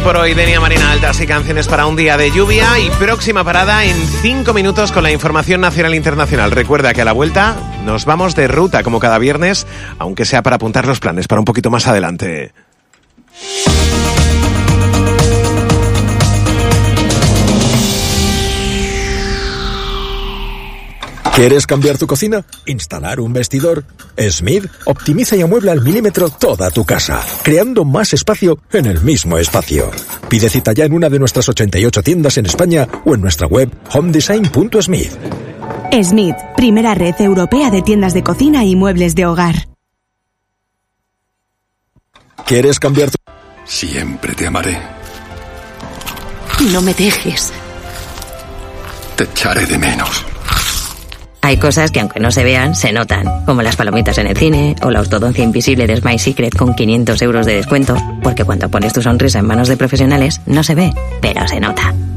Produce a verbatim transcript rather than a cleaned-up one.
por hoy, Denia Marina, altas y canciones para un día de lluvia. Y próxima parada en cinco minutos con la información nacional e internacional. Recuerda que a la vuelta nos vamos de ruta como cada viernes, aunque sea para apuntar los planes para un poquito más adelante. ¿Quieres cambiar tu cocina? ¿Instalar un vestidor? Smith optimiza y amuebla al milímetro toda tu casa, creando más espacio en el mismo espacio. Pide cita ya en una de nuestras ochenta y ocho tiendas en España o en nuestra web home design punto smith. Smith, primera red europea de tiendas de cocina y muebles de hogar. ¿Quieres cambiar tu...? Siempre te amaré. No me dejes. Te echaré de menos. Hay cosas que aunque no se vean, se notan, como las palomitas en el cine o la ortodoncia invisible de Smile Secret con quinientos euros de descuento, porque cuando pones tu sonrisa en manos de profesionales no se ve, pero se nota.